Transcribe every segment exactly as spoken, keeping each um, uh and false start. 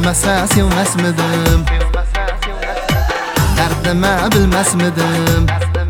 Sevmasa sevmesmidim, derdime bilmesmidim.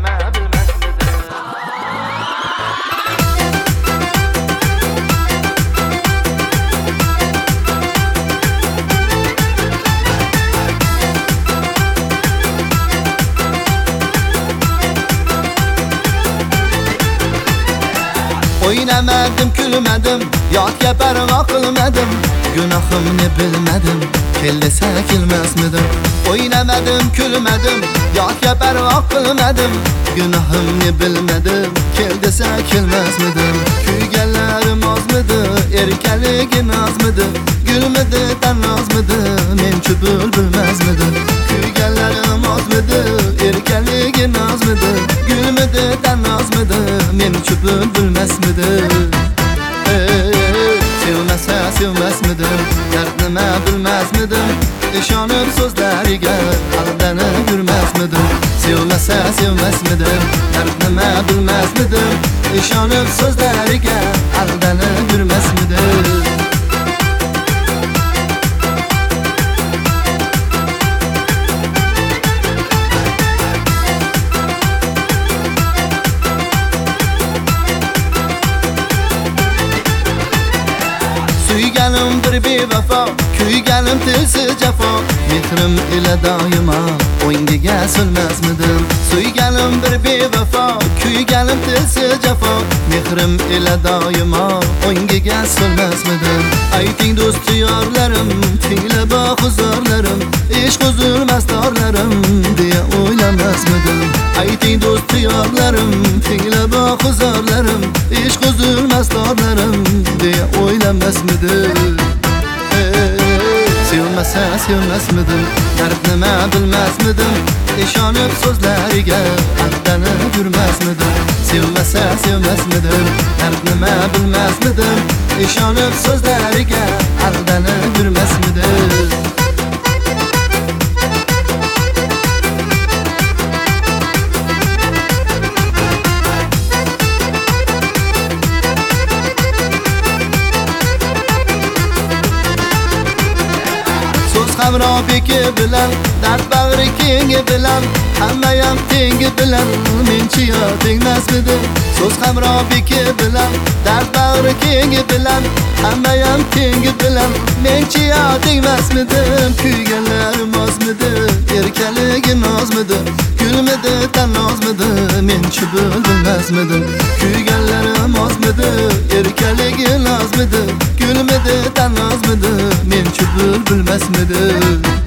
Oynamadım, gülmedim, yotga parvo qilmadim. Günahımni bilmedim, kel desa kelmasmidim. Oynamadim, gülmedim, yotga parvo qilmadim. Günahımni bilmedim, kel desa kelmasmidim. Kuyganlarim ozmidi, erkaligi nozmidi. Gulmidi, tanozmidi, menchi bulbul mazmidi. Kuyganlarim ozmidi, erkaligi nozmidi. Gulmidi, tanozmidi, menchi bulbul mazmidi. Sevmasa sevmesmidim, derdime bilmezmidim. İşanıp sözleriga aldanıp yürmezmidim. Sevmasa sevmesmidim, derdime bilmezmidim. İşanıp sözleriga aldanıp yürmezmidim. Suyganim bir bevafo, kuyganim tilsiz jafo. Mehrim ila doimo o'ngiga silmasmidim. Suyganim bir bevafo, kuyganim tilsiz jafo. Mehrim ila doimo o'ngiga silmasmidim. Ayting do'st yorlarim, tinglab huzurlarim, ishq huzurmas torlarim deya o'ylamasmidim. Ayting do'st yorlarim, tinglab huzurlarim, ishq huzurmas torlarim deya o'ylamasmidim. Sevmasa sevmesmidim, derdime bilmezmidim. İşanıp sözleriga aldanıp yürmezmidim. Sevmasa sevmesmidim, derdime bilmezmidim. İşanıp sözleriga aldanıp yürmezmidim. Hamro beki bilan, dard bag'ri kengi bilan, hammayam tengi bilan, menchi yo tengmasmidim. So'z hamro beki bilan, dard bag'ri kengi bilan, hammayam tengi bilan, menchi yo tengmasmidim. Kuyganlarim ozmidi, erkaligi nozmidi. Gulmidi, tanozmidi, menchi bilmasmidim. Kuyganlarim ozmidi, erkaligi nozmidi. Gulmidi, tanozmidi, menchi bilmasmidim.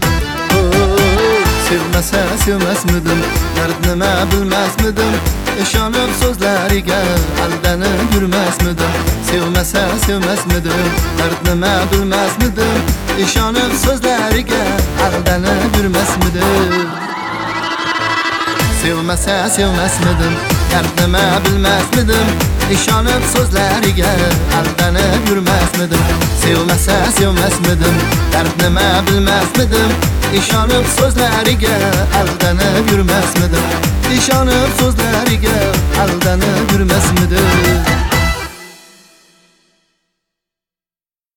Sevmasa sevmesmidim, derdime bilmezmidim. İşanıp sözleriga aldanıp yürmezmidim. Sevmasa sevmesmidim, derdime bilmezmidim. İşanıp sözleriga aldanıp yürmezmidim. Sevmasa sevmesmidim, derdime bilmezmidim. İşanıp sözleriga aldanıp yürmezmidim. Sevmasa sevmesmidim, derdime bilmezmidim. İşanıp sözleriga aldanıp yürmezmidim. İşanıp sözleriga aldanıp yürmezmidim.